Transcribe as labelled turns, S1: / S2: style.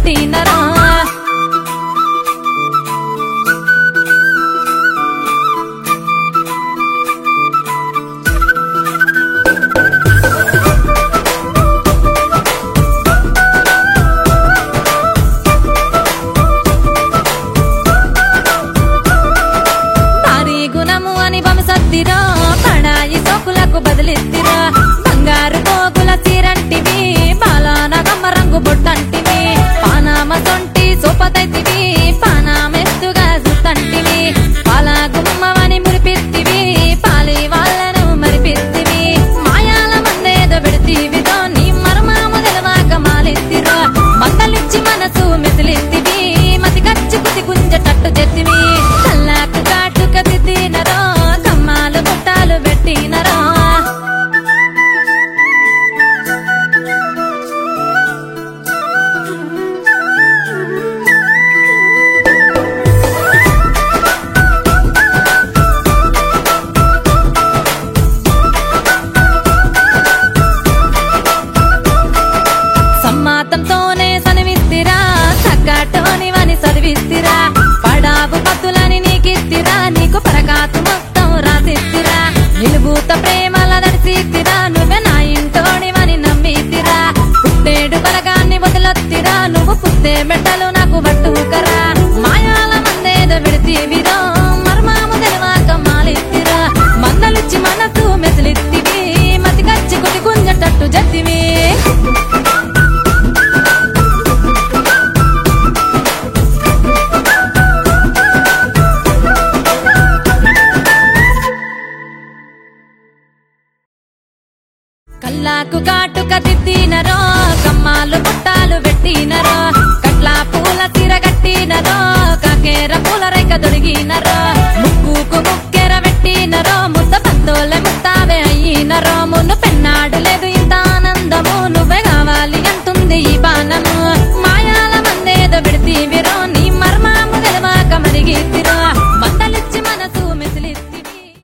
S1: పెట్టినరా సత్తిరా పడాయి సోకులకు బదిలిత్తిరా బంగారు పోగుల చీరంటివి బాలానగమ్మ రంగు బొట్టంటివి పానామ సొంటి సోపతైతివి పానామెస్తుగా జుత్తంటివి పాలా గుమ్మవని మురిపిత్తివి పాలి వాళ్ళను మరిపిత్తివి మాయాల మందేదో పెడితివిదో నీ మరమాము తెలవాక మాలెత్తిరా మందలిచ్చి మనసు మెసిలిత్తివి మతి కచ్చి కుతి గుంజటట్టు చెత్తివి కల్లాకు కాటుక దిద్దినరో పుట్టాలు పెట్టినరా సమ్మాతంతోనే సనివిత్తిరా సగ్గాటోని వని చదివిత్తిరా పడావు పత్తులని నీకిత్తిరా నీకు పరకాతు మొత్తం రాసిత్తిరా నిలుబూత ప్రేమల దర్శిత్తిరా నువ్వే నా ఇంటోడివని నమ్మితిరా పుట్టేడు బలగాన్ని వదిలొత్తిరా నువ్వు పుట్టే మెట్టలు నాకు పట్టుకరా మాయాల మందేదో విడితివిరో మర్మాము తెలవాక మాలిత్తిరా మందలిచ్చి మనసు మెసిలిత్తివి మతి కచ్చి కుది గుంజటట్టు జత్తివి కల్లాకు కాటుక దిద్దినరో కమ్మాలు పుట్టాలు పెట్టినరో కట్ల పూల తిరగట్టినరో కాకేర పూల రేఖ దొరికినరో ముక్కుకు ముక్కెర పెట్టినరో